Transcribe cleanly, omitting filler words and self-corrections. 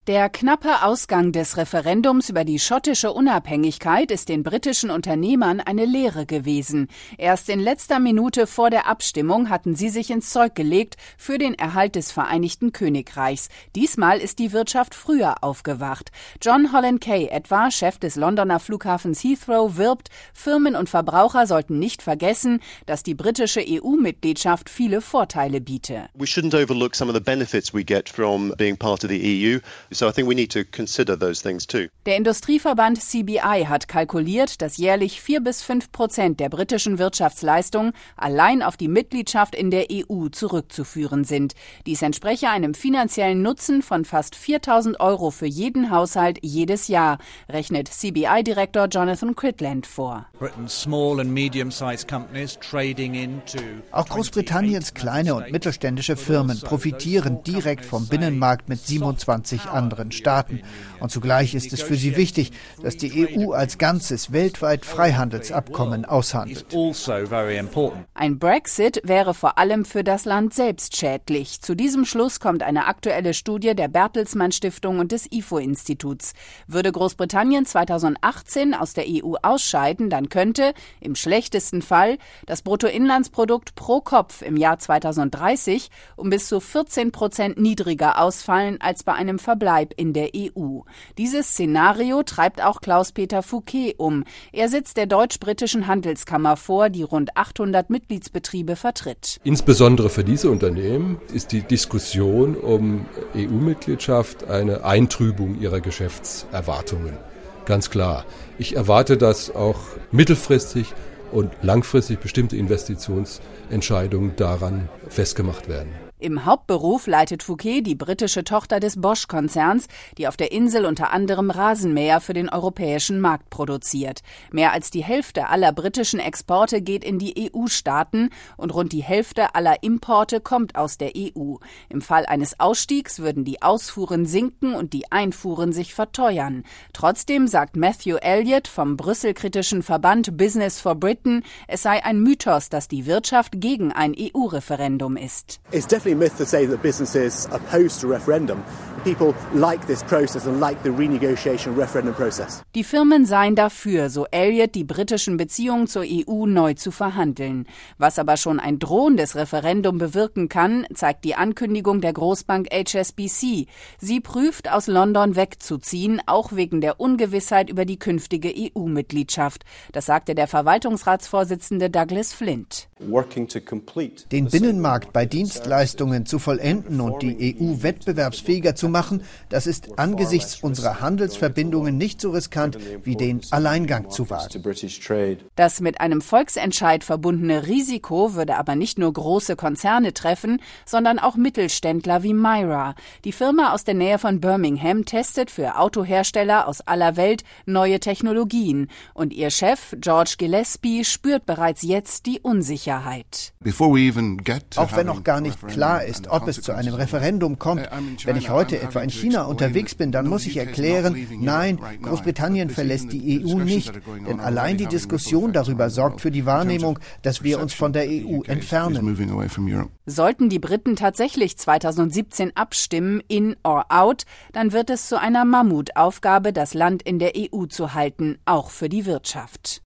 Der knappe Ausgang des Referendums über die schottische Unabhängigkeit ist den britischen Unternehmern eine Lehre gewesen. Erst in letzter Minute vor der Abstimmung hatten sie sich ins Zeug gelegt für den Erhalt des Vereinigten Königreichs. Diesmal ist die Wirtschaft früher aufgewacht. John Holland Kay, etwa Chef des Londoner Flughafens Heathrow, wirbt, Firmen und Verbraucher sollten nicht vergessen, dass die britische EU-Mitgliedschaft viele Vorteile biete. We shouldn't overlook some of the benefits we get from being part of the EU. So I think we need to consider those things too. Der Industrieverband CBI hat kalkuliert, dass jährlich 4-5% der britischen Wirtschaftsleistung allein auf die Mitgliedschaft in der EU zurückzuführen sind. Dies entspreche einem finanziellen Nutzen von fast 4.000 € für jeden Haushalt jedes Jahr, rechnet CBI-Direktor Jonathan Cridland vor. Auch Großbritanniens kleine und mittelständische Firmen profitieren direkt vom Binnenmarkt mit 27 anderen Staaten. Und zugleich ist es für sie wichtig, dass die EU als Ganzes weltweit Freihandelsabkommen aushandelt. Ein Brexit wäre vor allem für das Land selbst schädlich. Zu diesem Schluss kommt eine aktuelle Studie der Bertelsmann Stiftung und des IFO-Instituts. Würde Großbritannien 2018 aus der EU ausscheiden, dann könnte, im schlechtesten Fall, das Bruttoinlandsprodukt pro Kopf im Jahr 2030 um bis zu 14% niedriger ausfallen als bei einem Verbleib in der EU. Dieses Szenario treibt auch Klaus-Peter Fouquet um. Er sitzt der Deutsch-Britischen Handelskammer vor, die rund 800 Mitgliedsbetriebe vertritt. Insbesondere für diese Unternehmen ist die Diskussion um EU-Mitgliedschaft eine Eintrübung ihrer Geschäftserwartungen. Ganz klar. Ich erwarte, dass auch mittelfristig und langfristig bestimmte Investitionsentscheidungen daran festgemacht werden. Im Hauptberuf leitet Fouquet die britische Tochter des Bosch-Konzerns, die auf der Insel unter anderem Rasenmäher für den europäischen Markt produziert. Mehr als die Hälfte aller britischen Exporte geht in die EU-Staaten und rund die Hälfte aller Importe kommt aus der EU. Im Fall eines Ausstiegs würden die Ausfuhren sinken und die Einfuhren sich verteuern. Trotzdem sagt Matthew Elliott vom brüsselkritischen Verband Business for Britain, es sei ein Mythos, dass die Wirtschaft gegen ein EU-Referendum ist. A myth to say that businesses are opposed to referendum. People like this process and like the renegotiation referendum process. Die Firmen seien dafür, so Elliott, die britischen Beziehungen zur EU neu zu verhandeln. Was aber schon ein drohendes Referendum bewirken kann, zeigt die Ankündigung der Großbank HSBC. Sie prüft, aus London wegzuziehen, auch wegen der Ungewissheit über die künftige EU-Mitgliedschaft. Das sagte der Verwaltungsratsvorsitzende Douglas Flint. Den Binnenmarkt bei Dienstleistungen zu vollenden und die EU wettbewerbsfähiger zu machen, das ist angesichts unserer Handelsverbindungen nicht so riskant, wie den Alleingang zu wagen. Das mit einem Volksentscheid verbundene Risiko würde aber nicht nur große Konzerne treffen, sondern auch Mittelständler wie Mira. Die Firma aus der Nähe von Birmingham testet für Autohersteller aus aller Welt neue Technologien. Und ihr Chef, George Gillespie, spürt bereits jetzt die Unsicherheit. Auch wenn noch gar nicht klar ist, ob es zu einem Referendum kommt. Wenn ich heute etwa in China unterwegs bin, dann muss ich erklären, nein, Großbritannien verlässt die EU nicht. Denn allein die Diskussion darüber sorgt für die Wahrnehmung, dass wir uns von der EU entfernen. Sollten die Briten tatsächlich 2017 abstimmen, in or out, dann wird es zu einer Mammutaufgabe, das Land in der EU zu halten, auch für die Wirtschaft.